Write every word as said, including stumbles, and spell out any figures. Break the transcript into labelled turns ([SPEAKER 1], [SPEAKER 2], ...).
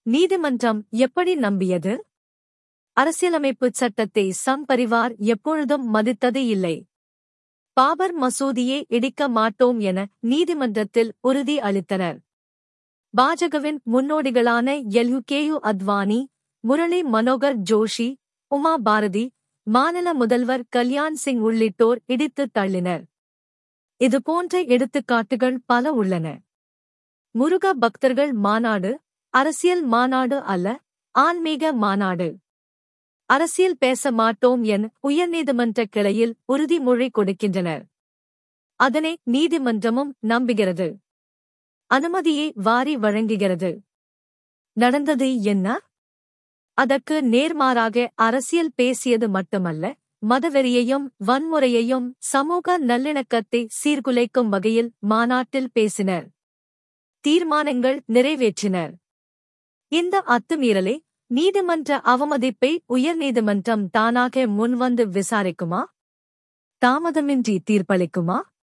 [SPEAKER 1] நீதிமன்றம் எப்படி நம்பியது? அரசியலமைப்புச் சட்டத்தை சங் பரிவார் எப்பொழுதும் மதித்தது இல்லை. பாபர் மசூதியை இடிக்க மாட்டோம் என நீதிமன்றத்தில் உறுதி அளித்தனர். பாஜகவின் முன்னோடிகளான எல்யுகேயு அத்வானி, முரளி மனோகர் ஜோஷி, உமா பாரதி, மாநில முதல்வர் கல்யாண் சிங் உள்ளிட்டோர் இடித்துத் தள்ளினர். இதுபோன்ற எடுத்துக்காட்டுகள் பல உள்ளன. முருக பக்தர்கள் மாநாடு அரசியல் மாநாடு அல்ல, ஆன்மீக மாநாடு. அரசியல் பேச மாட்டோம் என உயர்நீதிமன்ற கிளையில் உறுதிமொழி கொடுக்கின்றனர். அதனை நீதிமன்றமும் நம்புகிறது. அனுமதியை வாரி வழங்குகிறது. நடந்தது என்ன? அதற்கு நேர்மாறாக அரசியல் பேசியது மட்டுமல்ல, மதவெறியையும் வன்முறையையும் சமூக நல்லிணக்கத்தை சீர்குலைக்கும் வகையில் மாநாட்டில் பேசினர். தீர்மானங்கள் நிறைவேற்றினர். இந்த அத்துமீறலை, நீதிமன்ற அவமதிப்பை உயர்நீதிமன்றம் தானாக முன்வந்து விசாரிக்குமா? தாமதமின்றி தீர்ப்பளிக்குமா?